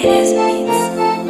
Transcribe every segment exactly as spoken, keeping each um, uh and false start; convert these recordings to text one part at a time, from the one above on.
Greatest beats.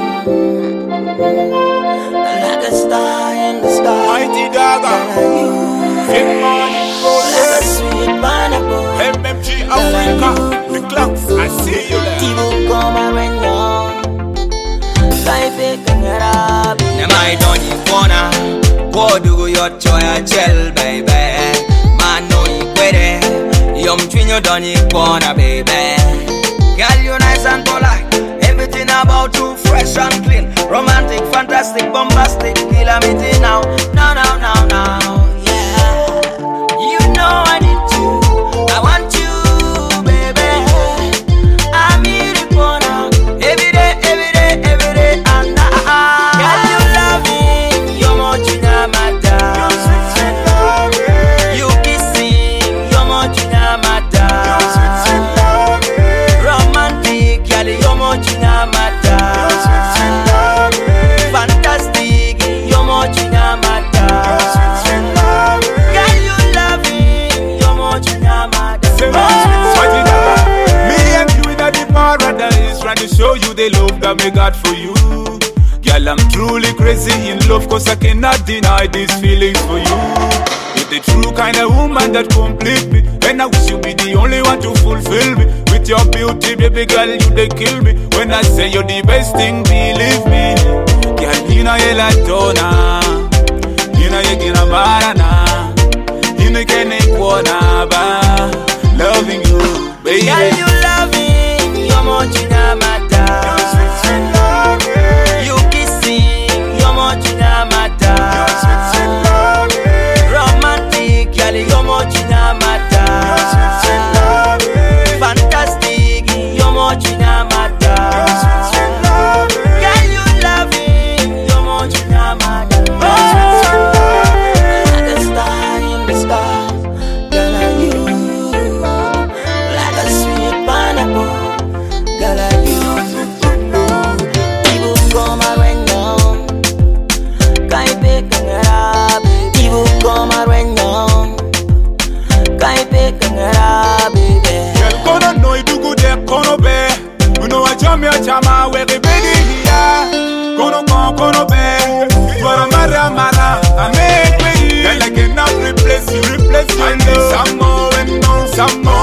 Like a star in the sky. Mighty Dagger. Big money, Like a sweet pineapple. M M G Africa. The clocks, I see you there. Tibu koma renyo. Kaipe kangarabi. Nemai doni kona. Kodugu yochoya gel, baby. Mano ikwere. Yom twinyo doni kona, baby. Girl, you nice and polite. Everything about you fresh and clean. Romantic, fantastic, bombastic. Kill me now. Now, now, now, now. Yeah. You know I need you. I want you, baby. I'm here for now. Every day, every day, every day. And I. Girl, you love me. You're much in a matter. You kissing. You're much in a matter. Romantic, girl, you're much in a matter. Fantastic, you're much in a matter. Girl, you love me, you're much in a matter. Mighty Dagger. Me and you in the paradise, trying to show you the love that me got for you. Girl, I'm truly crazy in love, cause I cannot deny these feelings for you. You're the true kind of woman that complete me, and I wish you be the only one to fulfill me. With your beauty, baby girl, you they kill me. When I say you're the best thing, believe me. Girl, you know you're like Donna. You know you're gonna marana. You know can make one loving you, baby. Girl, you love me, you're much in a matter. You kissing, you're much in a matter. Romantic, girl, you're much in a matter. Fantastic, you're much in a matter. Girl, you love me, you're much in a matter. Like a star in the sky, girl, are you? Like a sweet pineapple, girl, are you? Ibu koma renyo, kaipe kangarabi. Ibu koma renyo, kaipe kangarabi. Girl, kono no idugu de kono be. You know I jam your chama where the baby here. Kono kono kono be. Para mara mara, I make me. Girl, I cannot replace you, replace you. I need some more and more, some more.